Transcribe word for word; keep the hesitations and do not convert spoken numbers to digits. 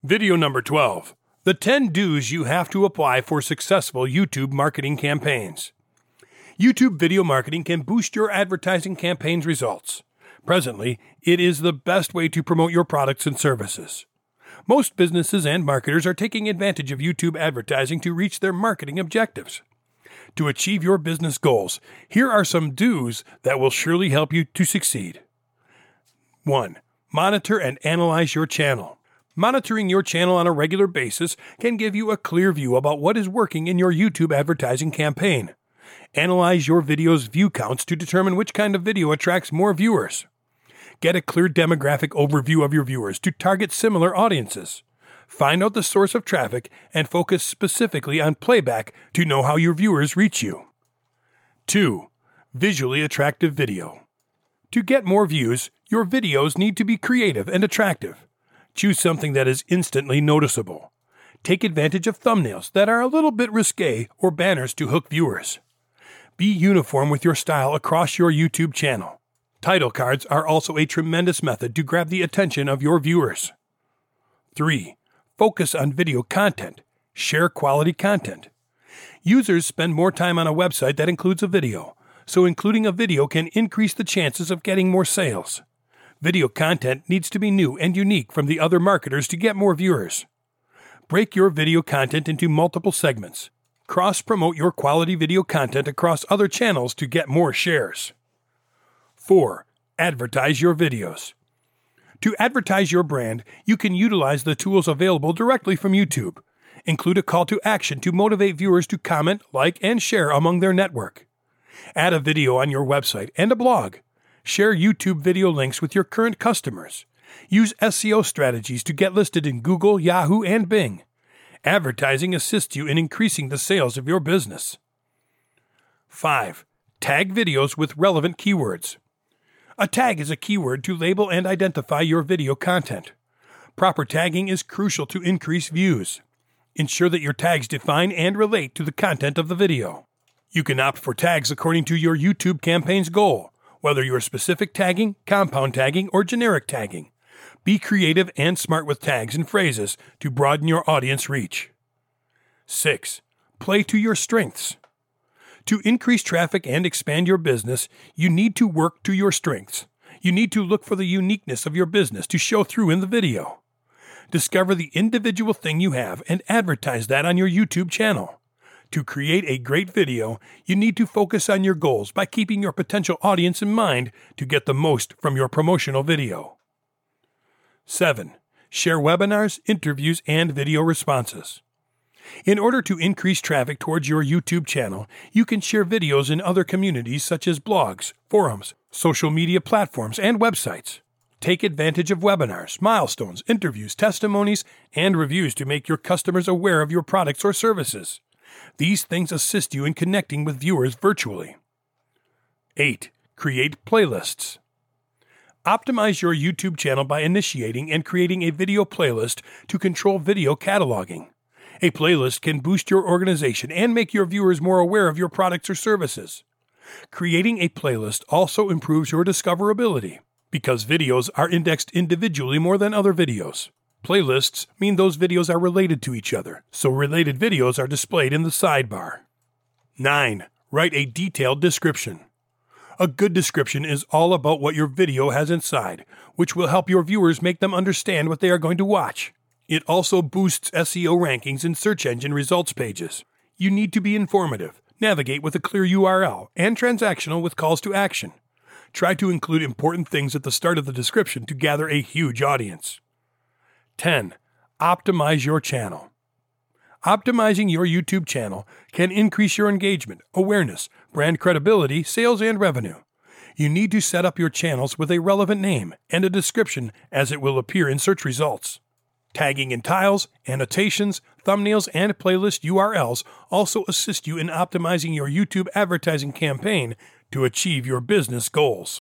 Video number twelve. The ten do's you have to apply for successful YouTube marketing campaigns. YouTube video marketing can boost your advertising campaign's results. Presently, it is the best way to promote your products and services. Most businesses and marketers are taking advantage of YouTube advertising to reach their marketing objectives. To achieve your business goals, here are some do's that will surely help you to succeed. one. Monitor and analyze your channel. Monitoring your channel on a regular basis can give you a clear view about what is working in your YouTube advertising campaign. Analyze your video's view counts to determine which kind of video attracts more viewers. Get a clear demographic overview of your viewers to target similar audiences. Find out the source of traffic and focus specifically on playback to know how your viewers reach you. two. Visually attractive video. To get more views, your videos need to be creative and attractive. Choose something that is instantly noticeable. Take advantage of thumbnails that are a little bit risque or banners to hook viewers. Be uniform with your style across your YouTube channel. Title cards are also a tremendous method to grab the attention of your viewers. three. Focus on video content. Share quality content. Users spend more time on a website that includes a video, so including a video can increase the chances of getting more sales. Video content needs to be new and unique from the other marketers to get more viewers. Break your video content into multiple segments. Cross-promote your quality video content across other channels to get more shares. four. Advertise your videos. To advertise your brand, you can utilize the tools available directly from YouTube. Include a call to action to motivate viewers to comment, like, and share among their network. Add a video on your website and a blog. Share YouTube video links with your current customers. Use S E O strategies to get listed in Google, Yahoo, and Bing. Advertising assists you in increasing the sales of your business. five. Tag videos with relevant keywords. A tag is a keyword to label and identify your video content. Proper tagging is crucial to increase views. Ensure that your tags define and relate to the content of the video. You can opt for tags according to your YouTube campaign's goal, whether you're specific tagging, compound tagging, or generic tagging. Be creative and smart with tags and phrases to broaden your audience reach. six. Play to your strengths. To increase traffic and expand your business, you need to work to your strengths. You need to look for the uniqueness of your business to show through in the video. Discover the individual thing you have and advertise that on your YouTube channel. To create a great video, you need to focus on your goals by keeping your potential audience in mind to get the most from your promotional video. seven. Share webinars, interviews, and video responses. In order to increase traffic towards your YouTube channel, you can share videos in other communities such as blogs, forums, social media platforms, and websites. Take advantage of webinars, milestones, interviews, testimonies, and reviews to make your customers aware of your products or services. These things assist you in connecting with viewers virtually. eight. Create playlists. Optimize your YouTube channel by initiating and creating a video playlist to control video cataloging. A playlist can boost your organization and make your viewers more aware of your products or services. Creating a playlist also improves your discoverability, because videos are indexed individually more than other videos. Playlists mean those videos are related to each other, so related videos are displayed in the sidebar. nine. Write a detailed description. A good description is all about what your video has inside, which will help your viewers make them understand what they are going to watch. It also boosts S E O rankings and search engine results pages. You need to be informative, navigate with a clear U R L, and transactional with calls to action. Try to include important things at the start of the description to gather a huge audience. ten. Optimize your channel. Optimizing your YouTube channel can increase your engagement, awareness, brand credibility, sales, and revenue. You need to set up your channels with a relevant name and a description as it will appear in search results. Tagging in tiles, annotations, thumbnails, and playlist U R Ls also assist you in optimizing your YouTube advertising campaign to achieve your business goals.